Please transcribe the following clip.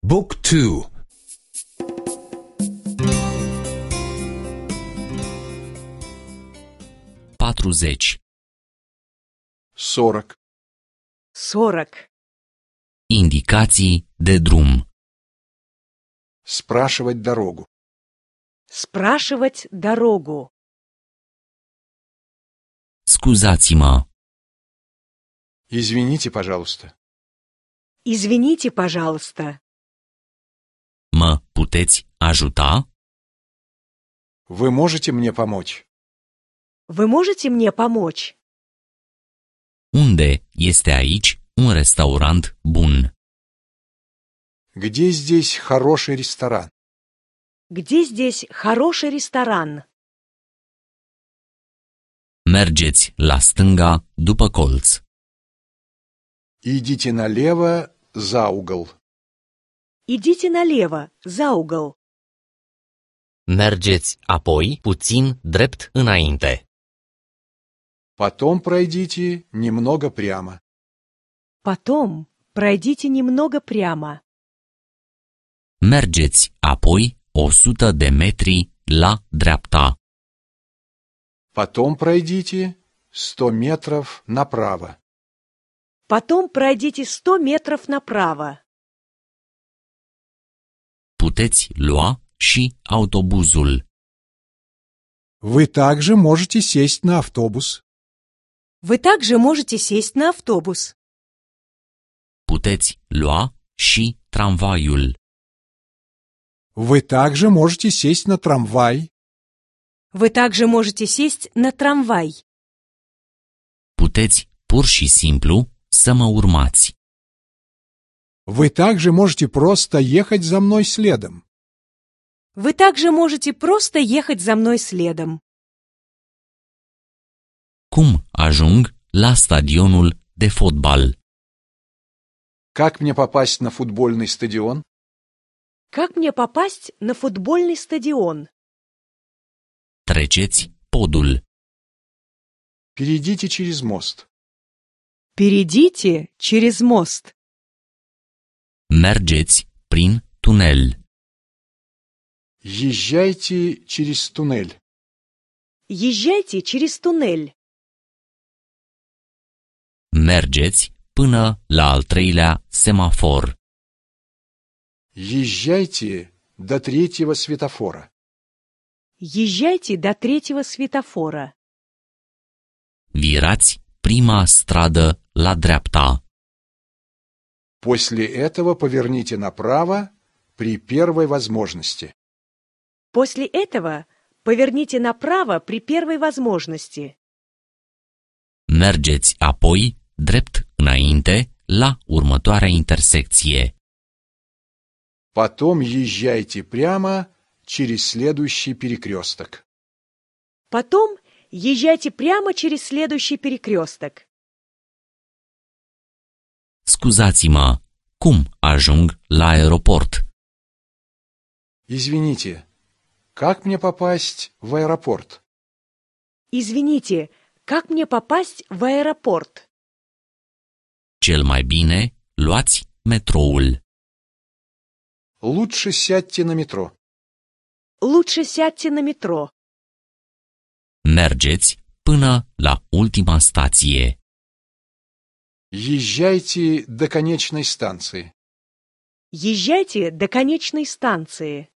Book 2. 40. 40. 40. Indicații de drum. Спрашивать дорогу. Спрашивать дорогу. Scuzați-mă, Извините, пожалуйста. Извините, пожалуйста. mă puteți ajuta? Вы можете мне помочь? Вы можете мне помочь? Unde este aici un restaurant bun? Где здесь хороший ресторан? Где здесь хороший ресторан? Mergeți la stânga după colț. Идите налево за угол. Идите налево, за угол. Mergeți apoi puțin drept înainte. Потом пройдите немного прямо. Потом пройдите немного прямо. Mergeți apoi 100 de metri la dreapta. Потом пройдите 100 метров направо. Потом пройдите 100 метров направо. Puteți lua și autobuzul. Вы также можете сесть на автобус. Вы также можете сесть на автобус. Puteți lua și tramvaiul. Вы также можете сесть на трамвай. Вы также можете сесть на трамвай. Puteți pur și simplu să mă urmați. Вы также можете просто ехать за мной следом. Вы также можете просто ехать за мной следом. Cum ajung la stadionul de fotbal? Как мне попасть на футбольный стадион? Как мне попасть на футбольный стадион? Treceți podul. Перейдите через мост. Перейдите через мост. Mergeți prin tunel. Езжайте через туннель. Езжайте через туннель. Mergeți până la al treilea semafor. Езжайте до третьего светофора. Езжайте до третьего светофора. Virați prima stradă la dreapta. После этого поверните направо при первой возможности. После этого поверните направо при первой возможности. Mergeți apoi drept înainte la următoarea intersecție. Потом езжайте прямо через следующий перекресток. Потом езжайте прямо через следующий перекресток. Scuzați-mă, cum ajung la aeroport? Извините, как мне попасть в аэропорт? Извините, как мне попасть в аэропорт? Cel mai bine, luați metroul. Лучше сядьте на метро. Лучше сядьте на метро. Mergeți până la ultima stație. Езжайте до конечной станции. Езжайте до конечной станции.